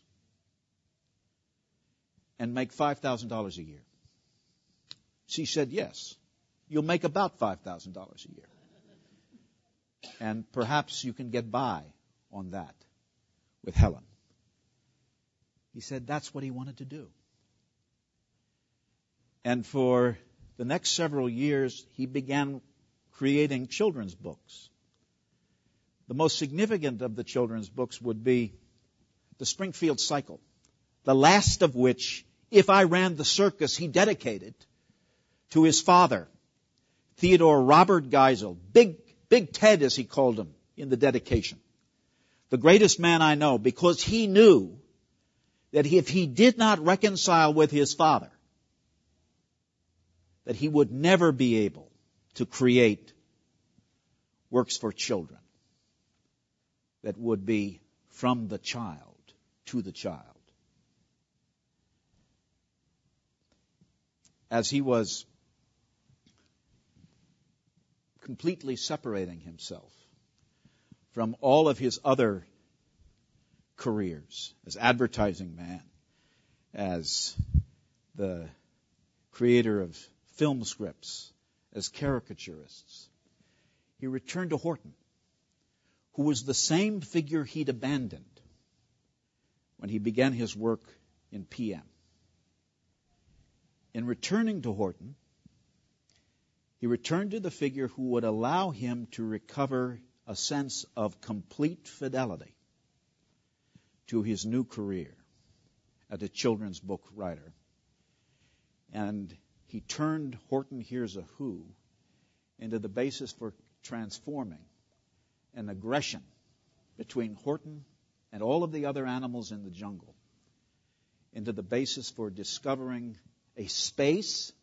and make $5,000 a year. She said, yes, you'll make about $5,000 a year. And perhaps you can get by on that with Helen. He said that's what he wanted to do. And for the next several years, he began creating children's books. The most significant of the children's books would be the Springfield Cycle, the last of which, If I Ran the Circus, he dedicated to his father, Theodore Robert Geisel, Big Ted as he called him in the dedication. The greatest man I know, because he knew that if he did not reconcile with his father, that he would never be able to create works for children that would be from the child to the child. As he was completely separating himself from all of his other careers as advertising man, as the creator of film scripts, as caricaturists, he returned to Horton, who was the same figure he'd abandoned when he began his work in PM. In returning to Horton, he returned to the figure who would allow him to recover a sense of complete fidelity to his new career as a children's book writer. And he turned Horton Hears a Who into the basis for transforming an aggression between Horton and all of the other animals in the jungle into the basis for discovering a space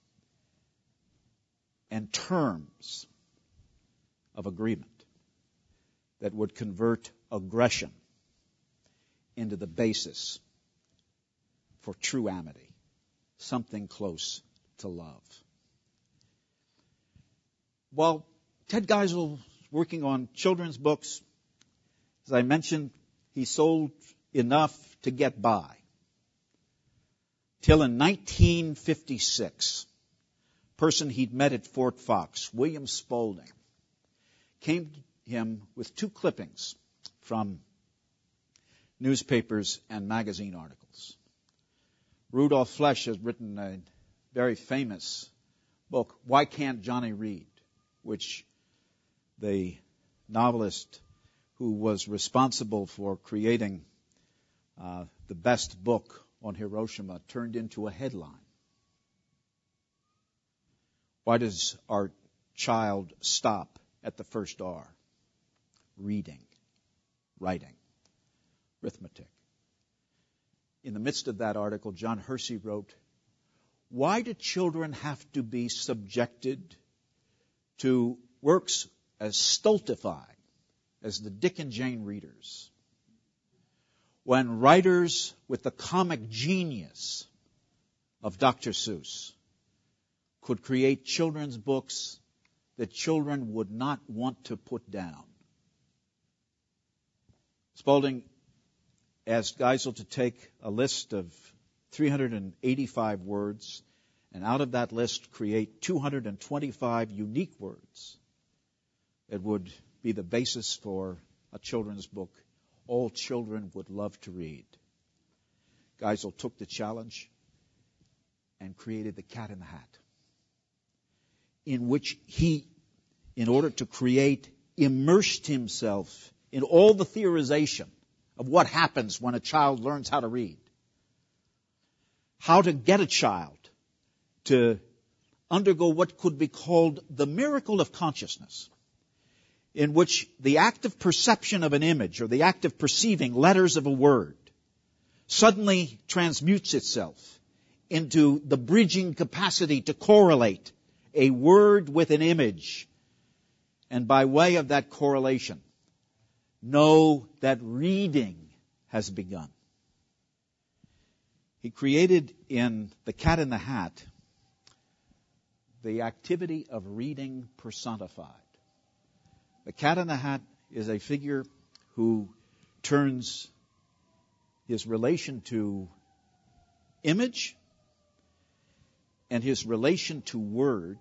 and terms of agreement that would convert aggression into the basis for true amity, something close to love. While Ted Geisel was working on children's books, as I mentioned, he sold enough to get by. Till in 1956, a person he'd met at Fort Fox, William Spaulding, came to him with two clippings from newspapers and magazine articles. Rudolph Flesch has written a very famous book, Why Can't Johnny Read?, which the novelist who was responsible for creating the best book on Hiroshima turned into a headline. Why does our child stop at the first R? Reading, writing, arithmetic. In the midst of that article, John Hersey wrote, why do children have to be subjected to works as stultifying as the Dick and Jane readers, when writers with the comic genius of Dr. Seuss could create children's books that children would not want to put down? Spalding asked Geisel to take a list of 385 words, and out of that list create 225 unique words that would be the basis for a children's book all children would love to read. Geisel took the challenge and created The Cat in the Hat, in which he, in order to create, immersed himself in all the theorization of what happens when a child learns how to read. How to get a child to undergo what could be called the miracle of consciousness, in which the act of perception of an image or the act of perceiving letters of a word suddenly transmutes itself into the bridging capacity to correlate a word with an image, and by way of that correlation, know that reading has begun. He created in The Cat in the Hat the activity of reading personified. The Cat in the Hat is a figure who turns his relation to image and his relation to word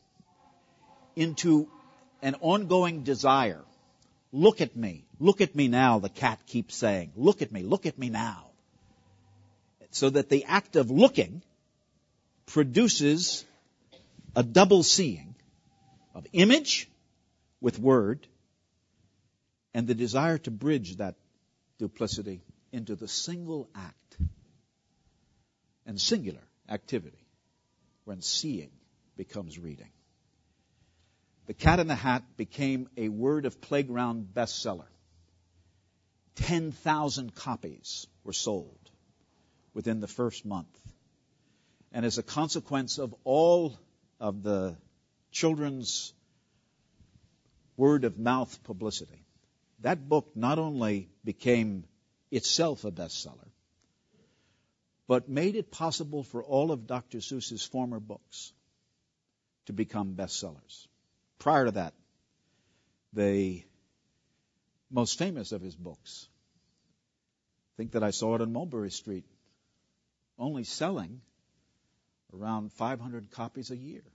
into an ongoing desire. Look at me now, the cat keeps saying. Look at me now. So that the act of looking produces a double seeing of image with word, and the desire to bridge that duplicity into the single act and singular activity when seeing becomes reading. The Cat in the Hat became a word of playground bestseller. 10,000 copies were sold within the first month. And as a consequence of all of the children's word-of-mouth publicity, that book not only became itself a bestseller, but made it possible for all of Dr. Seuss's former books to become bestsellers. Prior to that, the most famous of his books, I think that I saw it on Mulberry Street, only selling around 500 copies a year.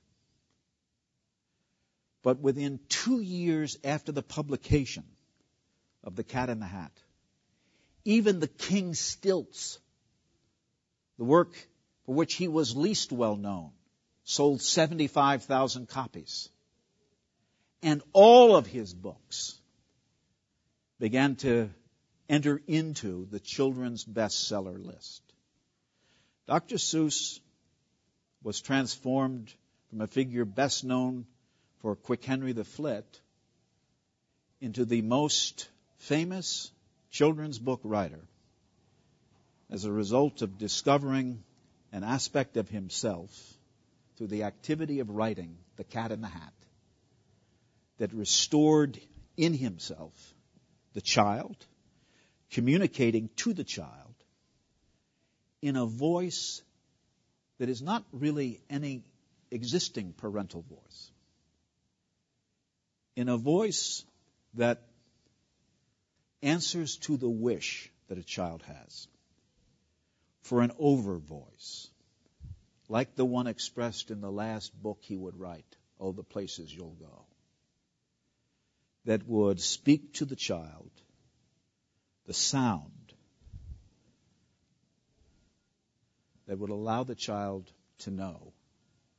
But within 2 years after the publication of The Cat in the Hat, even The King's Stilts, the work for which he was least well known, sold 75,000 copies. And all of his books began to enter into the children's bestseller list. Dr. Seuss was transformed from a figure best known for Quick Henry the Flit into the most famous children's book writer as a result of discovering an aspect of himself through the activity of writing The Cat in the Hat that restored in himself the child, communicating to the child in a voice that is not really any existing parental voice, in a voice that answers to the wish that a child has for an over voice, like the one expressed in the last book he would write, Oh, the Places You'll Go, that would speak to the child the sound that would allow the child to know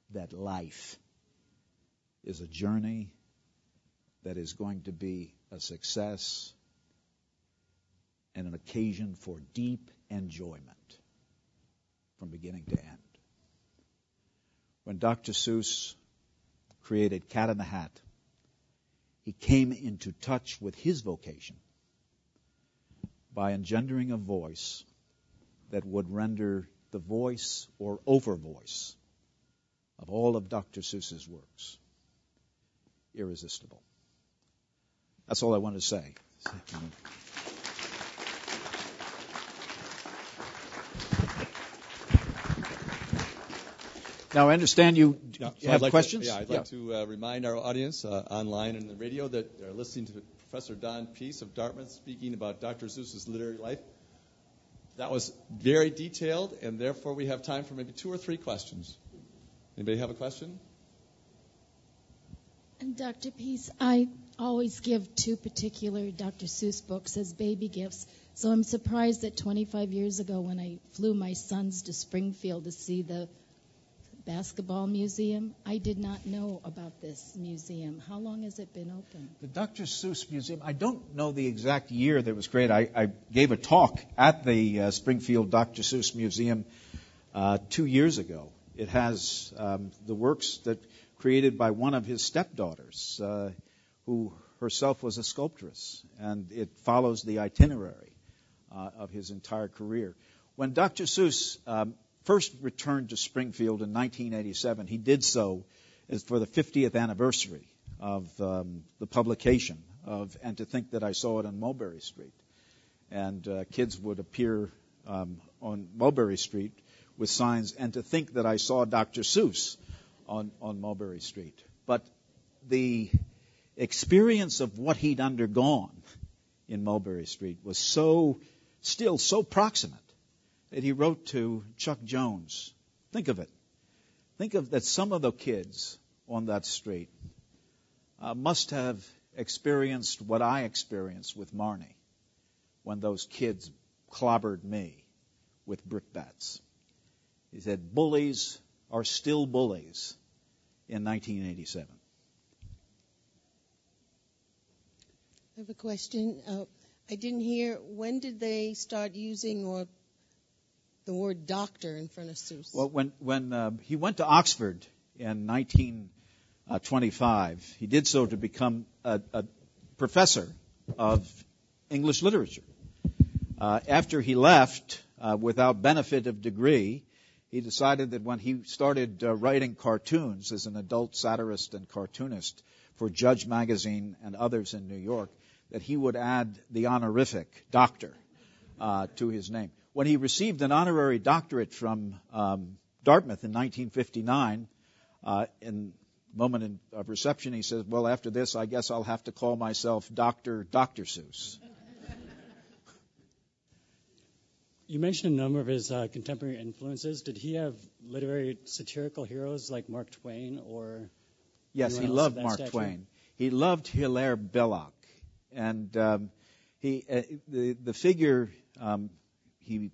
that life is a journey that is going to be a success and an occasion for deep enjoyment from beginning to end. When Dr. Seuss created Cat in the Hat, he came into touch with his vocation by engendering a voice that would render the voice or overvoice of all of Dr. Seuss's works irresistible. That's all I wanted to say. Now, I understand you have questions? I'd like to remind our audience online and the radio that they're listening to Professor Don Peace of Dartmouth speaking about Dr. Seuss's literary life. That was very detailed, and therefore we have time for maybe 2 or 3 questions. Anybody have a question? And Dr. Peace, I always give 2 particular Dr. Seuss books as baby gifts. So I'm surprised that 25 years ago when I flew my sons to Springfield to see the basketball museum, I did not know about this museum. How long has it been open? The Dr. Seuss Museum, I don't know the exact year that it was created. I gave a talk at the Springfield Dr. Seuss Museum 2 years ago. It has the works that created by one of his stepdaughters, who herself was a sculptress, and it follows the itinerary of his entire career. When Dr. Seuss first returned to Springfield in 1987, he did so as for the 50th anniversary of the publication of And to Think That I Saw It on Mulberry Street. And kids would appear on Mulberry Street with signs, And to Think That I Saw Dr. Seuss on Mulberry Street. But the experience of what he'd undergone in Mulberry Street was still so proximate that he wrote to Chuck Jones. Think of it. Think of that some of the kids on that street must have experienced what I experienced with Marnie when those kids clobbered me with brickbats. He said, bullies are still bullies in 1987. I have a question. I didn't hear, when did they start using the word doctor in front of Seuss? Well, when he went to Oxford in 1925, he did so to become a professor of English literature. After he left, without benefit of degree, he decided that when he started writing cartoons as an adult satirist and cartoonist for Judge Magazine and others in New York, that he would add the honorific doctor to his name. When he received an honorary doctorate from Dartmouth in 1959, in a moment of reception, he says, well, after this, I guess I'll have to call myself Dr. Seuss. You mentioned a number of his contemporary influences. Did he have literary satirical heroes like Mark Twain or? Yes, he loved Mark Twain. He loved Hilaire Belloc, and the figure he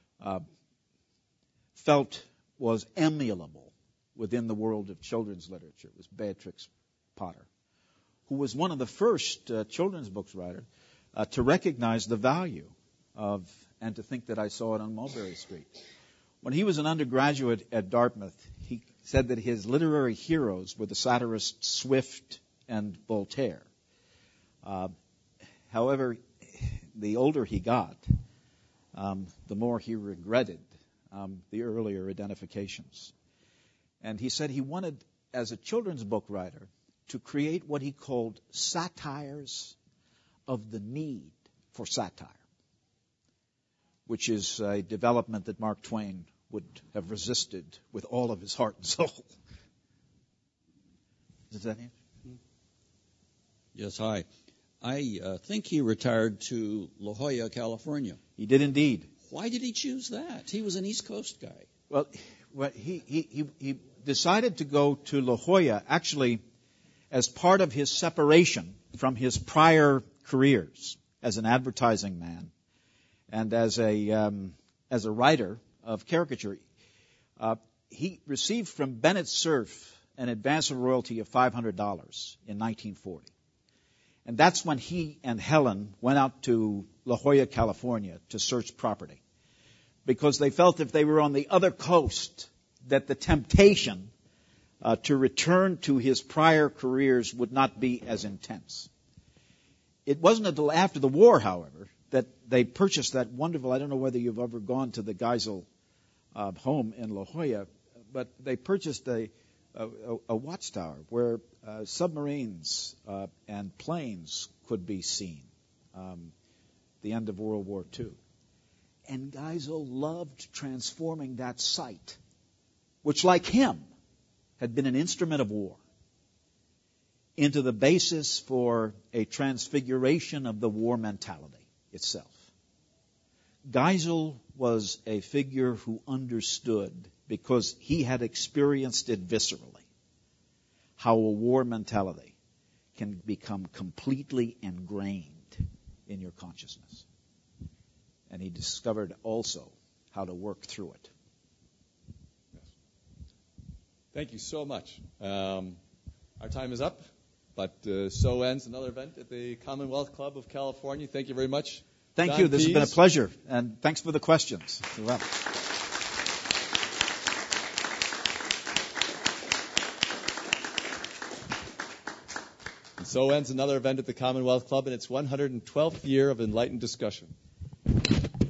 felt was emulable within the world of children's literature was Beatrix Potter, who was one of the first children's books writer to recognize the value of And to Think That I Saw It on Mulberry Street. When he was an undergraduate at Dartmouth, he said that his literary heroes were the satirists Swift and Voltaire. However, the older he got, the more he regretted the earlier identifications. And he said he wanted, as a children's book writer, to create what he called satires of the need for satire, which is a development that Mark Twain would have resisted with all of his heart and soul. Does that answer? Yes, hi. I think he retired to La Jolla, California. He did indeed. Why did he choose that? He was an East Coast guy. Well, he decided to go to La Jolla actually as part of his separation from his prior careers as an advertising man and as a writer of caricature. he received from Bennett Cerf an advance of royalty of $500 in 1940. And that's when he and Helen went out to La Jolla, California to search property. Because they felt if they were on the other coast, that the temptation to return to his prior careers would not be as intense. It wasn't until after the war, however, that they purchased that wonderful, I don't know whether you've ever gone to the Geisel home in La Jolla, but they purchased a watchtower where submarines and planes could be seen, the end of World War II. And Geisel loved transforming that site, which, like him, had been an instrument of war, into the basis for a transfiguration of the war mentality itself. Geisel was a figure who understood, because he had experienced it viscerally, how a war mentality can become completely ingrained in your consciousness. And he discovered also how to work through it. Yes. Thank you so much. Our time is up, but so ends another event at the Commonwealth Club of California. Thank you very much. Thank Don you. This Pease. has been a pleasure, and thanks for the questions. Well. And so ends another event at the Commonwealth Club in its 112th year of enlightened discussion.